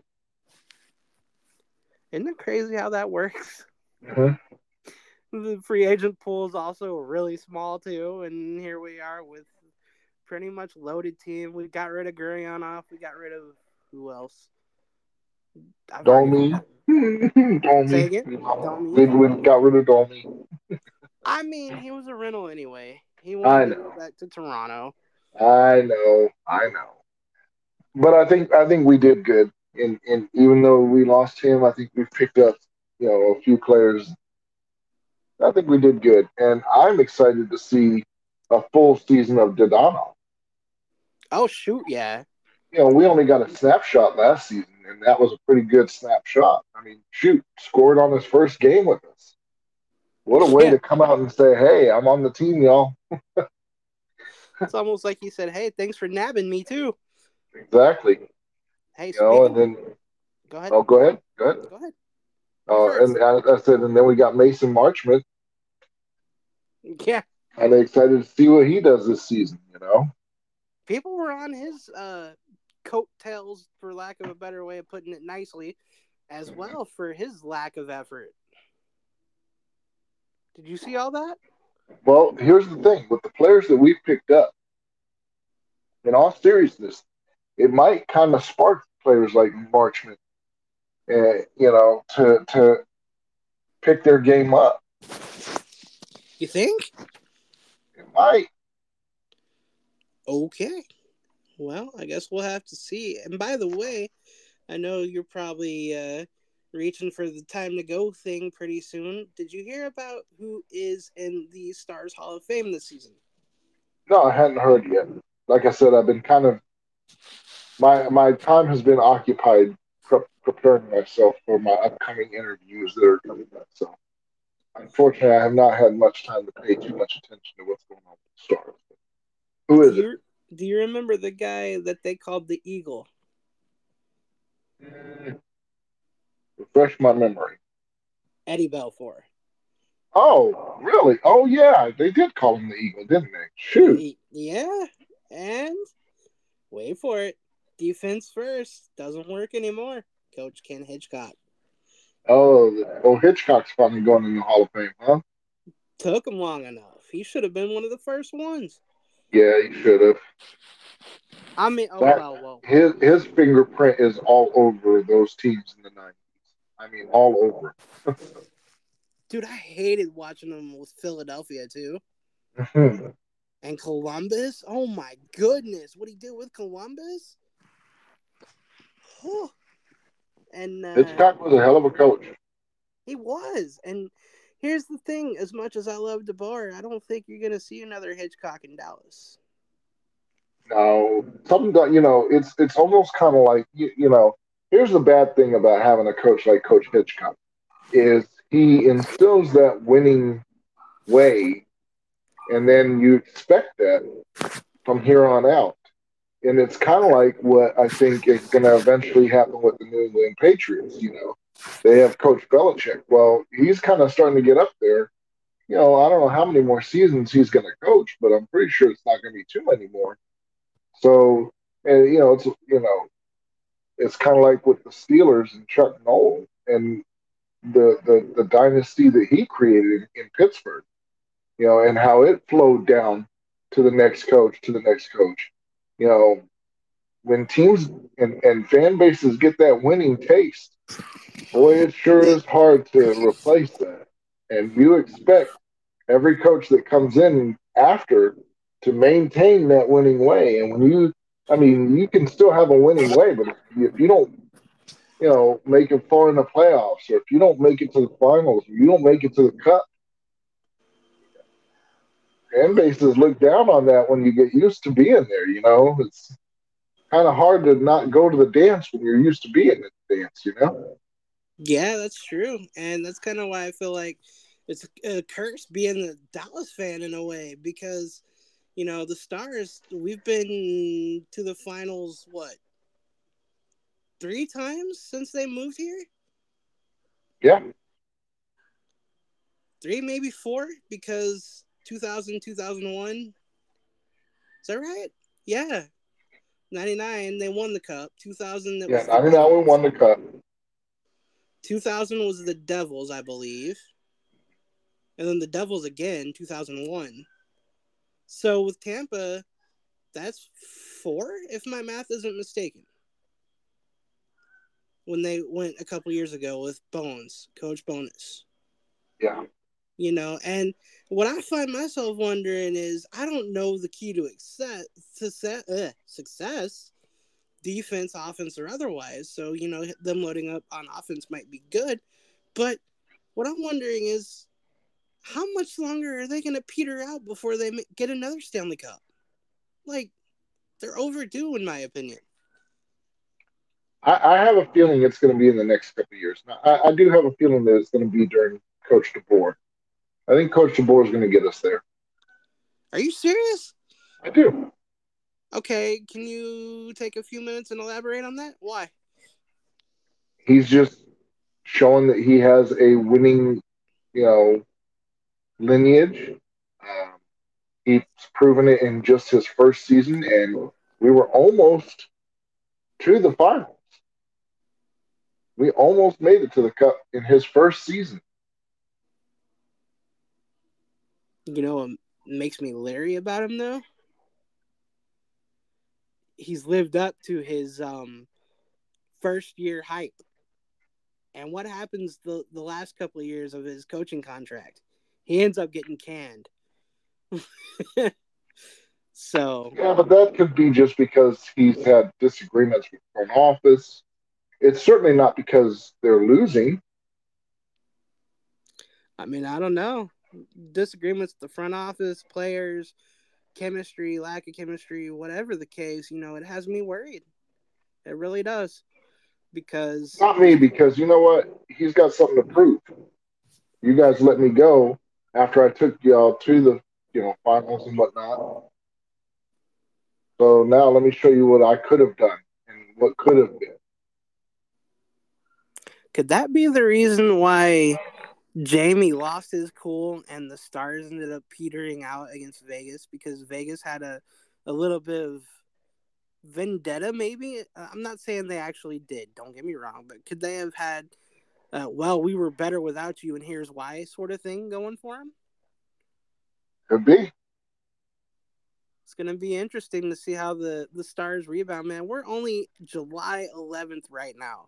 Isn't it crazy how that works? Mm-hmm. The free agent pool is also really small too, and here we are with pretty much loaded team. We got rid of Gurionov. We got rid of who else? I've already Domi. forgotten. Say Domi. again? We, Domi. we got rid of Domi. I mean, he was a rental anyway. He I wanted to go know. back to Toronto. I know. I know. But I think I think we did good. And and even though we lost him, I think we picked up, you know, a few players. I think we did good. And I'm excited to see a full season of Dodano. Oh shoot, yeah. You know, we only got a snapshot last season, and that was a pretty good snapshot. I mean, shoot, scored on his first game with us. What a way Yeah. to come out and say, "Hey, I'm on the team, y'all." It's almost like he said, "Hey, thanks for nabbing me too." Exactly. Hey, You know, speaking. and then Go ahead. oh, go ahead, go ahead. Go ahead. You Uh, first. and as I said, and then we got Mason Marchment. Yeah. I'm excited to see what he does this season. You know, People were on his uh, coattails, for lack of a better way of putting it nicely, as well for his lack of effort. Did you see all that? well, here's the thing with the players that we've picked up. In all seriousness, it might kind of spark players like Marchment, uh, you know, to to pick their game up. You think? It might. Okay. Well, I guess we'll have to see. And by the way, I know you're probably uh, reaching for the time to go thing pretty soon. Did you hear about who is in the Stars Hall of Fame this season? No, I hadn't heard yet. Like I said, I've been kind of my my time has been occupied pre- preparing myself for my upcoming interviews that are coming up. So unfortunately, I have not had much time to pay too much attention to what's going on with the Stars. Who Do is it? you do you remember the guy that they called the Eagle? Mm, refresh my memory. Eddie Belfour. Oh, really? Oh, yeah. They did call him the Eagle, didn't they? Shoot. Yeah, and wait for it. Defense first doesn't work anymore. Coach Ken Hitchcock Oh, the, oh, Hitchcock's finally going in the Hall of Fame, huh? took him long enough. He should have been one of the first ones. Yeah, he should have. I mean, oh That well, well. his his fingerprint is all over those teams in the nineties. I mean, all over. Dude, I hated watching him with Philadelphia too. Mhm. And Columbus? Oh my goodness. What he did with Columbus? Oh. And uh, Hitchcock was a hell of a coach. he was. And here's the thing, as much as I love DeBoer, I don't think you're gonna see another Hitchcock in Dallas. No, something that you know, it's it's almost kind of like you, you know. Here's the bad thing about having a coach like Coach Hitchcock is he instills that winning way, and then you expect that from here on out. And it's kind of like what I think is going to eventually happen with the New England Patriots. You know, they have Coach Belichick. Well, he's kind of starting to get up there. You know, I don't know how many more seasons he's going to coach, but I'm pretty sure it's not going to be too many more. So, and you know, it's you know, it's kind of like with the Steelers and Chuck Noll and the the the dynasty that he created in, in Pittsburgh. You know, and how it flowed down to the next coach, to the next coach. You know, when teams and, and fan bases get that winning taste, boy, it sure is hard to replace that. And you expect every coach that comes in after to maintain that winning way. And when you, I mean, you can still have a winning way, but if, if you don't, you know, make it far in the playoffs, or if you don't make it to the finals, or you don't make it to the cup, fan bases look down on that when you get used to being there. You know, it's kind of hard to not go to the dance when you're used to being at the dance, you know? Yeah, that's true. And that's kind of why I feel like it's a curse being a Dallas fan in a way, because, you know, the Stars, we've been to the finals, what, three times since they moved here? Yeah. Three, maybe four, because two thousand, two thousand one. Is that right? Yeah. ninety-nine, they won the cup. two thousand, it Yeah, was the ninety-nine we Devils. won the cup. two thousand was the Devils, I believe. And then the Devils again, two thousand one. So with Tampa, that's four, if my math isn't mistaken. When they went a couple years ago with Bones, Coach Bonus. Yeah. You know, and what I find myself wondering is I don't know the key to success, success, uh, success, defense, offense, or otherwise. So, you know, them loading up on offense might be good. But what I'm wondering is how much longer are they going to peter out before they get another Stanley Cup? Like, they're overdue, in my opinion. I, I have a feeling it's going to be in the next couple of years. I, I do have a feeling that it's going to be during Coach DeBoer. I think Coach DeBoer is going to get us there. Are you serious? I do. Okay, can you take a few minutes and elaborate on that? Why? He's just showing that he has a winning, you know, lineage. Um, he's proven it in just his first season, and we were almost to the finals. We almost made it to the cup in his first season. You know what makes me leery about him, though? He's lived up to his um, first year hype. And what happens the, the last couple of years of his coaching contract? He ends up getting canned. So Yeah, but that could be just because he's had disagreements with front office. It's certainly not because they're losing. I mean, I don't know. Disagreements with the front office, players, chemistry, lack of chemistry, whatever the case, you know, it has me worried. It really does. Because Not me, because you know what? He's got something to prove. You guys let me go after I took y'all to the, you know, finals and whatnot. So now let me show you what I could have done and what could have been. could that be the reason why Jamie lost his cool and the Stars ended up petering out against Vegas? Because Vegas had a, a little bit of vendetta, maybe? I'm not saying they actually did, don't get me wrong, but could they have had, uh, well, we were better without you and here's why sort of thing going for them? Could be. It's going to be interesting to see how the, the Stars rebound, man. We're only July eleventh right now.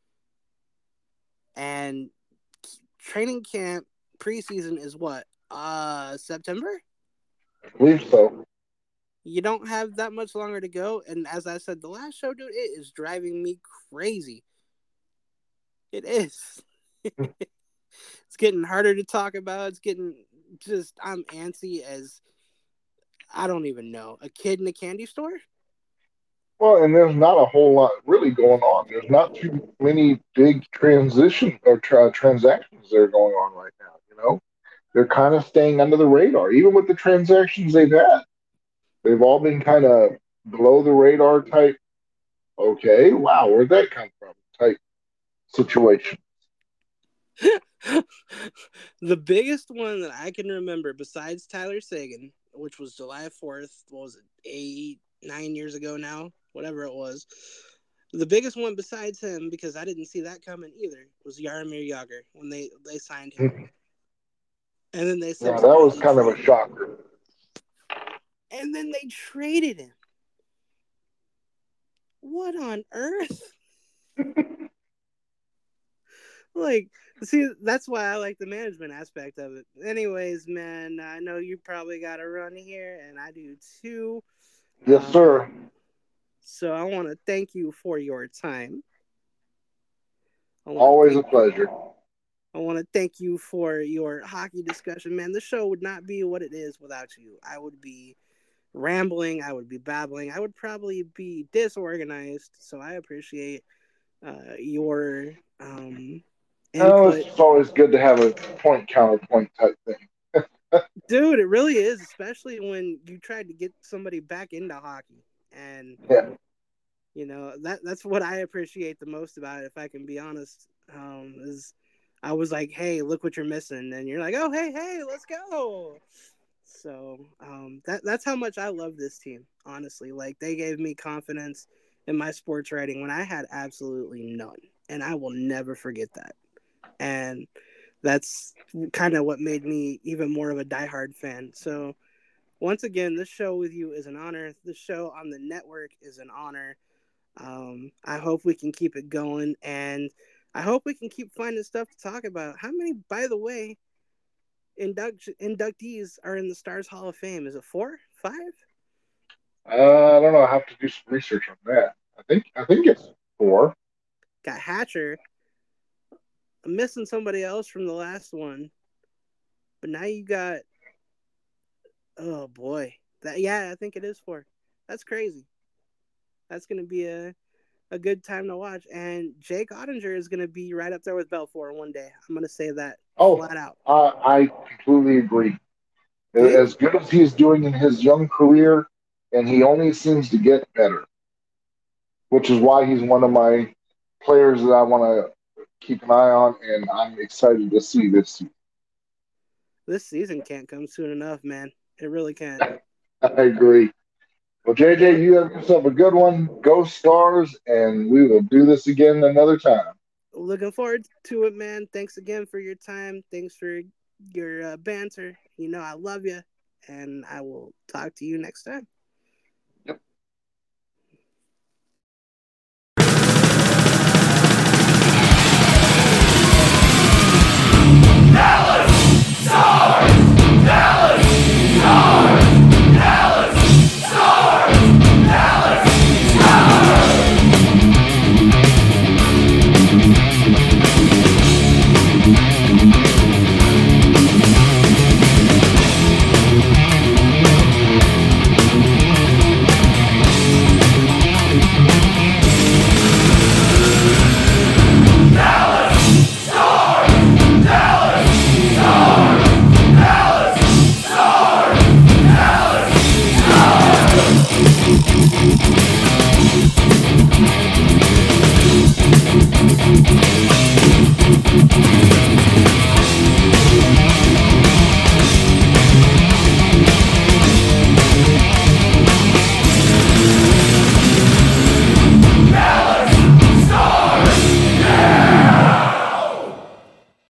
And training camp preseason is what? Uh, September? I believe so. You don't have that much longer to go. And as I said the last show, dude, it is driving me crazy. It is. It's getting harder to talk about. It's getting just, I'm antsy as, I don't even know, a kid in a candy store? Well, and there's not a whole lot really going on. There's not too many big transition or tra- transactions that are going on right now. You know, they're kind of staying under the radar, even with the transactions they've had. They've all been kind of below the radar type. Okay, wow, where'd that come from? Type situation. The biggest one that I can remember, besides Tyler Sagan, which was July fourth, what was it, eight, nine years ago now, whatever it was. The biggest one besides him, because I didn't see that coming either, was Jaromir Jagr when they, they signed him. And then they Yeah, that was kind of a traded- shocker. And then they traded him. What on earth? Like, see, that's why I like the management aspect of it. Anyways, man, I know you probably got to run here, and I do too. Yes, Um, sir. So I want to thank you for your time. I wanna Always a thank- pleasure. I want to thank you for your hockey discussion, man. The show would not be what it is without you. I would be rambling. I would be babbling. I would probably be disorganized. So I appreciate uh, your um, No, input. it's always good to have a point counterpoint type thing. Dude, it really is, especially when you tried to get somebody back into hockey. And, Yeah. you know, that that's what I appreciate the most about it, if I can be honest, um, is I was like, hey, look what you're missing. And you're like, oh, hey, hey, let's go. So um, that that's how much I love this team. Honestly, like they gave me confidence in my sports writing when I had absolutely none, and I will never forget that. And that's kind of what made me even more of a diehard fan. So once again, this show with you is an honor. This show on the network is an honor. Um, I hope we can keep it going, and I hope we can keep finding stuff to talk about. How many, by the way, induct- inductees are in the Stars Hall of Fame? Is it four, five? Uh, I don't know. I have to do some research on that. I think I think it's four. Got Hatcher. I'm missing somebody else from the last one, but now you got. Oh boy, that yeah, I think it is four. That's crazy. That's gonna be a a good time to watch. And Jake Ottinger is gonna be right up there with Belfour one day. I'm gonna say that Oh, flat out. uh, I completely agree. Do you? As good as he's doing in his young career, and he only seems to get better, which is why he's one of my players that I want to keep an eye on, and I'm excited to see this season. This season can't come soon enough, man. It really can't. I agree. Well, J J, Well, you have yourself a good one. Go Stars, and we will do this again another time. looking forward to it, man. Thanks again for your time. Thanks for your uh, banter. You know, I love you, and I will talk to you next time.